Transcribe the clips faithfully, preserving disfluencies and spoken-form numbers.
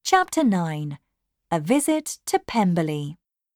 Chapter nine. A Visit to Pemberley.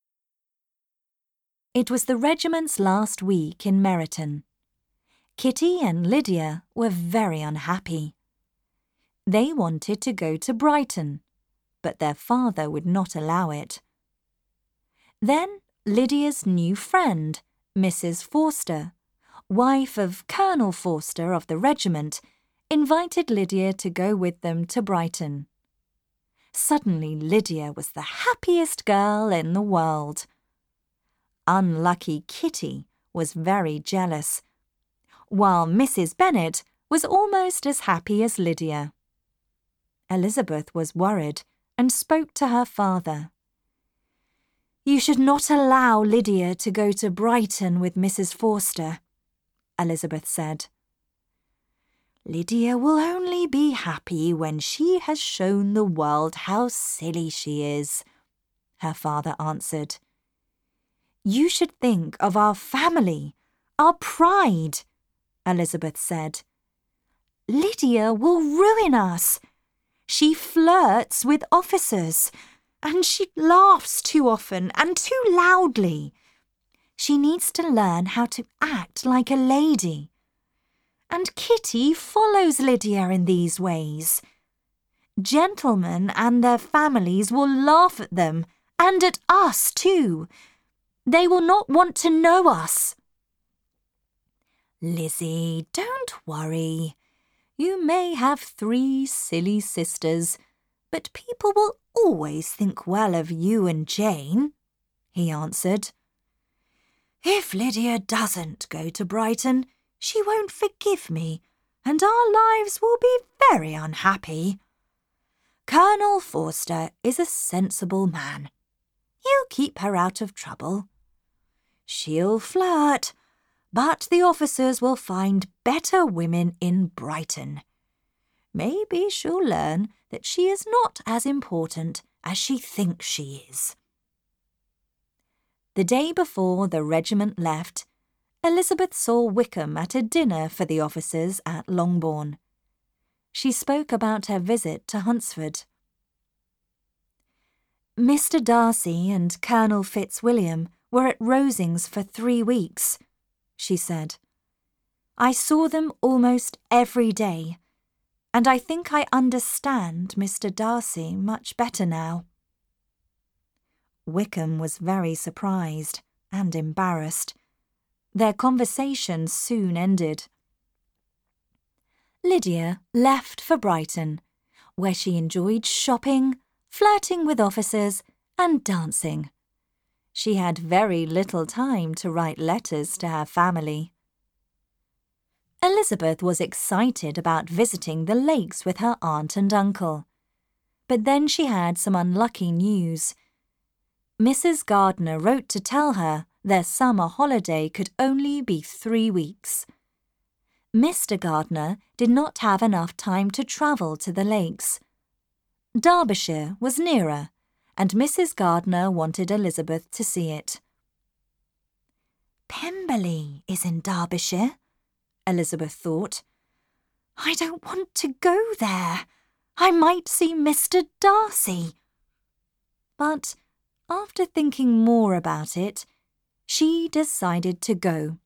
It was the regiment's last week in Meryton. Kitty and Lydia were very unhappy. They wanted to go to Brighton, but their father would not allow it. Then Lydia's new friend, Missus Forster, wife of Colonel Forster of the regiment, invited Lydia to go with them to Brighton. Suddenly Lydia was the happiest girl in the world. Unlucky Kitty was very jealous, while Missus Bennet was almost as happy as Lydia. Elizabeth was worried and spoke to her father. "You should not allow Lydia to go to Brighton with Missus Forster," Elizabeth said. "Lydia will only be happy when she has shown the world how silly she is," her father answered. "You should think of our family, our pride," Elizabeth said. "Lydia will ruin us. She flirts with officers, and she laughs too often and too loudly. She needs to learn how to act like a lady. And Kitty follows Lydia in these ways. Gentlemen and their families will laugh at them, and at us too. They will not want to know us." "Lizzie, don't worry. You may have three silly sisters, but people will always think well of you and Jane," he answered. "If Lydia doesn't go to Brighton, she won't forgive me, and our lives will be very unhappy. Colonel Forster is a sensible man. He'll keep her out of trouble. She'll flirt, but the officers will find better women in Brighton. Maybe she'll learn that she is not as important as she thinks she is." The day before the regiment left, Elizabeth saw Wickham at a dinner for the officers at Longbourn. She spoke about her visit to Hunsford. "Mister Darcy and Colonel Fitzwilliam were at Rosings for three weeks, she said. "I saw them almost every day, and I think I understand Mister Darcy much better now." Wickham was very surprised and embarrassed. Their conversation soon ended. Lydia left for Brighton, where she enjoyed shopping, flirting with officers, and dancing. She had very little time to write letters to her family. Elizabeth was excited about visiting the lakes with her aunt and uncle. But then she had some unlucky news. Missus Gardner wrote to tell her their summer holiday could only be three weeks. Mister Gardner did not have enough time to travel to the lakes. Derbyshire was nearer, and Missus Gardner wanted Elizabeth to see it. "Pemberley is in Derbyshire," Elizabeth thought. "I don't want to go there. I might see Mister Darcy." But after thinking more about it, she decided to go.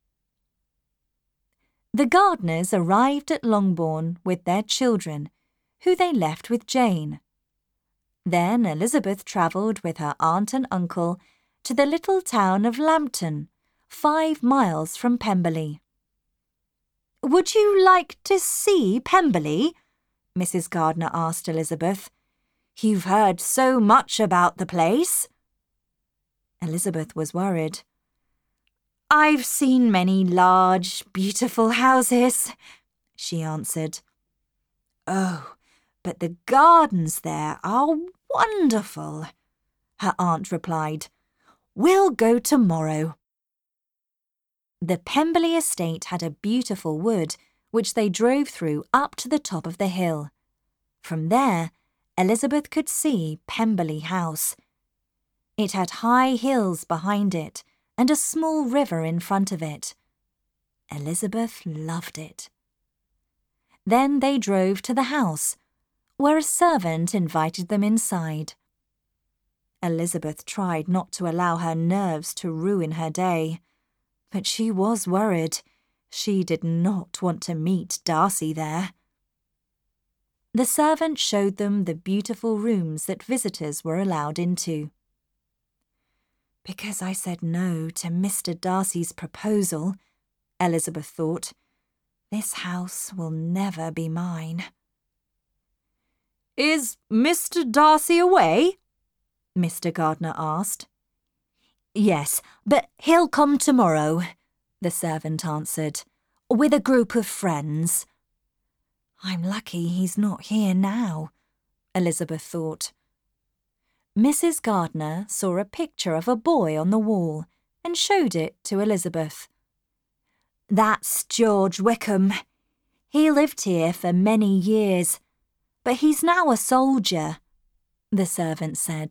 The Gardners arrived at Longbourn with their children, who they left with Jane. Then Elizabeth travelled with her aunt and uncle to the little town of Lambton, five miles from Pemberley. "Would you like to see Pemberley?" Missus Gardner asked Elizabeth. "You've heard so much about the place." Elizabeth was worried. "I've seen many large, beautiful houses," she answered. "Oh, but the gardens there are wonderful," her aunt replied. "We'll go tomorrow." The Pemberley estate had a beautiful wood, which they drove through up to the top of the hill. From there, Elizabeth could see Pemberley House. It had high hills behind it and a small river in front of it. Elizabeth loved it. Then they drove to the house, where a servant invited them inside. Elizabeth tried not to allow her nerves to ruin her day, but she was worried. She did not want to meet Darcy there. The servant showed them the beautiful rooms that visitors were allowed into. Because I said no to Mister Darcy's proposal, Elizabeth thought, this house will never be mine. Is Mister Darcy away? Mister Gardner asked. Yes, but he'll come tomorrow, the servant answered, with a group of friends. I'm lucky he's not here now, Elizabeth thought. Missus Gardner saw a picture of a boy on the wall and showed it to Elizabeth. That's George Wickham. He lived here for many years, but he's now a soldier, the servant said.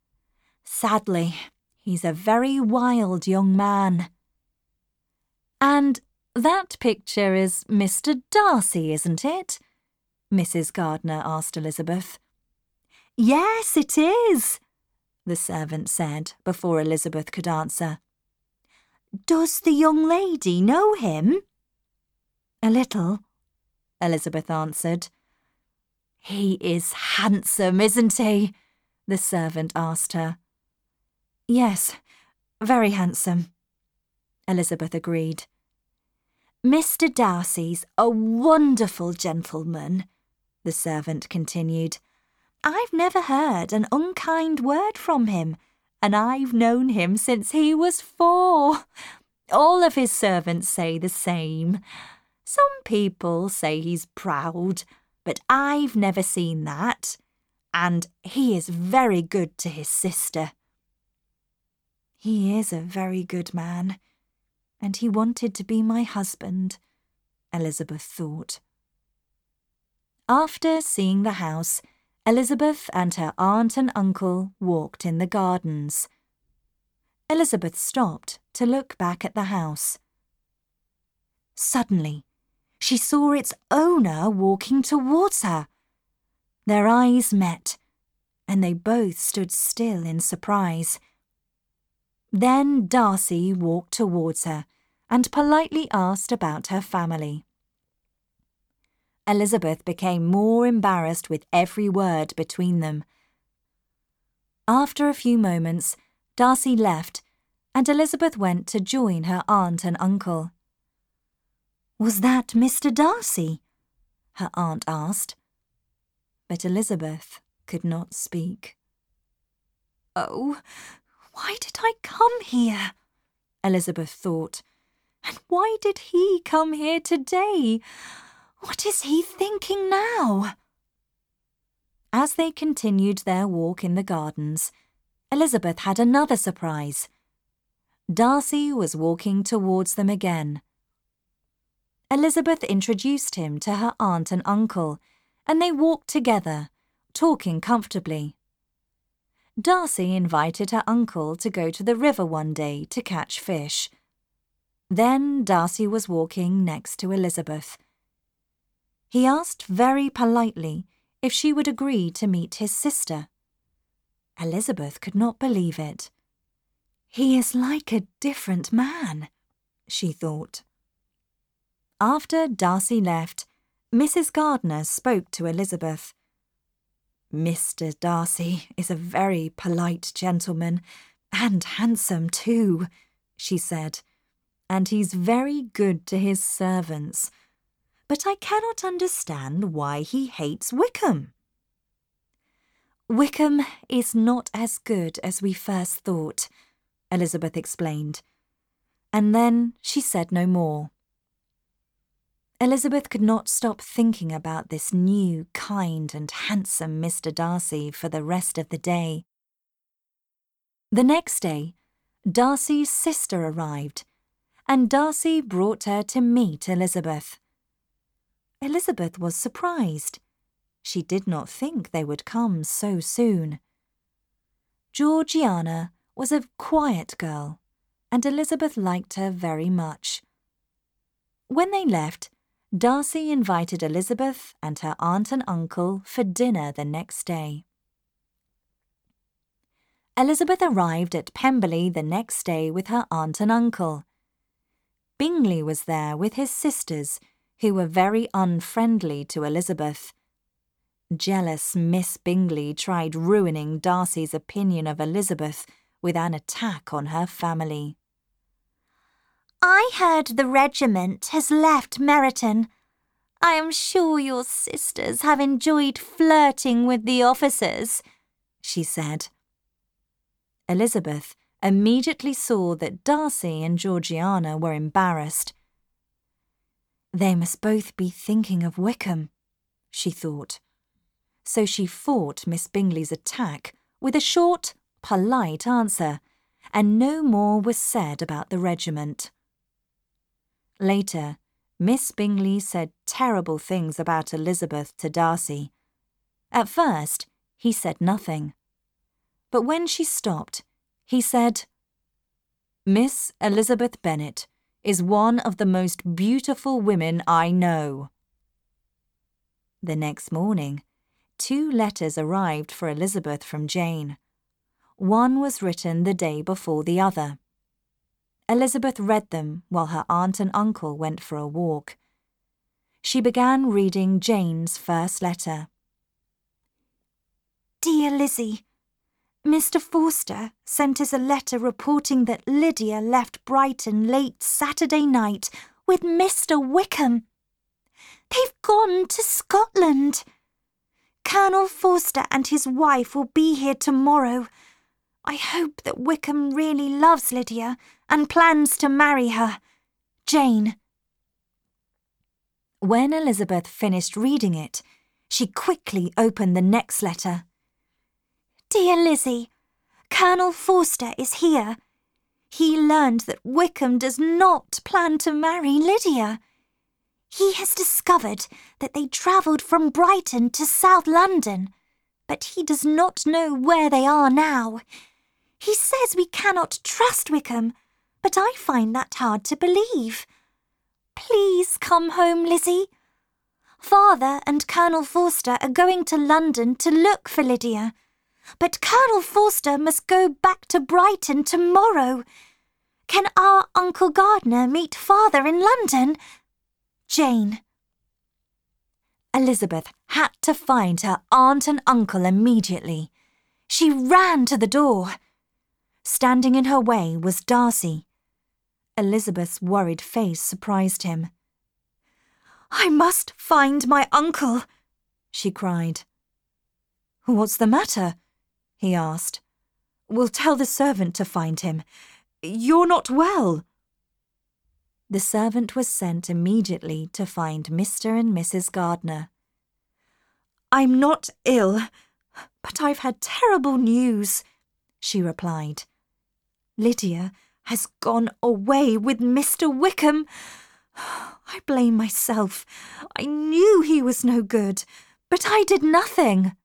Sadly, he's a very wild young man. And that picture is Mister Darcy, isn't it? Missus Gardner asked Elizabeth. Yes, it is, the servant said before Elizabeth could answer. Does the young lady know him? A little, Elizabeth answered. He is handsome, isn't he? The servant asked her. Yes, very handsome, Elizabeth agreed. Mister Darcy's a wonderful gentleman, the servant continued. I've never heard an unkind word from him, and I've known him since he was four. All of his servants say the same. Some people say he's proud, but I've never seen that, and he is very good to his sister. He is a very good man, and he wanted to be my husband, Elizabeth thought. After seeing the house, Elizabeth and her aunt and uncle walked in the gardens. Elizabeth stopped to look back at the house. Suddenly, she saw its owner walking towards her. Their eyes met, and they both stood still in surprise. Then Darcy walked towards her and politely asked about her family. Elizabeth became more embarrassed with every word between them. After a few moments, Darcy left, and Elizabeth went to join her aunt and uncle. Was that Mister Darcy? Her aunt asked. But Elizabeth could not speak. Oh, why did I come here? Elizabeth thought. And why did he come here today? What is he thinking now? As they continued their walk in the gardens, Elizabeth had another surprise. Darcy was walking towards them again. Elizabeth introduced him to her aunt and uncle, and they walked together, talking comfortably. Darcy invited her uncle to go to the river one day to catch fish. Then Darcy was walking next to Elizabeth. He asked very politely if she would agree to meet his sister. Elizabeth could not believe it. He is like a different man, she thought. After Darcy left, Missus Gardner spoke to Elizabeth. Mister Darcy is a very polite gentleman, and handsome too, she said, and he's very good to his servants. But I cannot understand why he hates Wickham. Wickham is not as good as we first thought, Elizabeth explained, and then she said no more. Elizabeth could not stop thinking about this new, kind and handsome Mister Darcy for the rest of the day. The next day, Darcy's sister arrived, and Darcy brought her to meet Elizabeth. Elizabeth was surprised. She did not think they would come so soon. Georgiana was a quiet girl, and Elizabeth liked her very much. When they left, Darcy invited Elizabeth and her aunt and uncle for dinner the next day. Elizabeth arrived at Pemberley the next day with her aunt and uncle. Bingley was there with his sisters, who were very unfriendly to Elizabeth. Jealous Miss Bingley tried ruining Darcy's opinion of Elizabeth with an attack on her family. I heard the regiment has left Meryton. I am sure your sisters have enjoyed flirting with the officers, she said. Elizabeth immediately saw that Darcy and Georgiana were embarrassed. They must both be thinking of Wickham, she thought. So she fought Miss Bingley's attack with a short, polite answer, and no more was said about the regiment. Later, Miss Bingley said terrible things about Elizabeth to Darcy. At first, he said nothing. But when she stopped, he said, "Miss Elizabeth Bennet is one of the most beautiful women I know." The next morning, two letters arrived for Elizabeth from Jane. One was written the day before the other. Elizabeth read them while her aunt and uncle went for a walk. She began reading Jane's first letter. Dear Lizzie, Mister Forster sent us a letter reporting that Lydia left Brighton late Saturday night with Mister Wickham. They've gone to Scotland. Colonel Forster and his wife will be here tomorrow. I hope that Wickham really loves Lydia and plans to marry her. Jane. When Elizabeth finished reading it, she quickly opened the next letter. Dear Lizzie, Colonel Forster is here. He learned that Wickham does not plan to marry Lydia. He has discovered that they travelled from Brighton to South London, but he does not know where they are now. He says we cannot trust Wickham, but I find that hard to believe. Please come home, Lizzie. Father and Colonel Forster are going to London to look for Lydia, but Colonel Forster must go back to Brighton tomorrow. Can our Uncle Gardner meet Father in London? Jane. Elizabeth had to find her aunt and uncle immediately. She ran to the door. Standing in her way was Darcy. Elizabeth's worried face surprised him. I must find my uncle, she cried. What's the matter? He asked. We'll tell the servant to find him. You're not well. The servant was sent immediately to find Mister and Missus Gardner. I'm not ill, but I've had terrible news, she replied. Lydia has gone away with Mister Wickham. I blame myself. I knew he was no good, but I did nothing.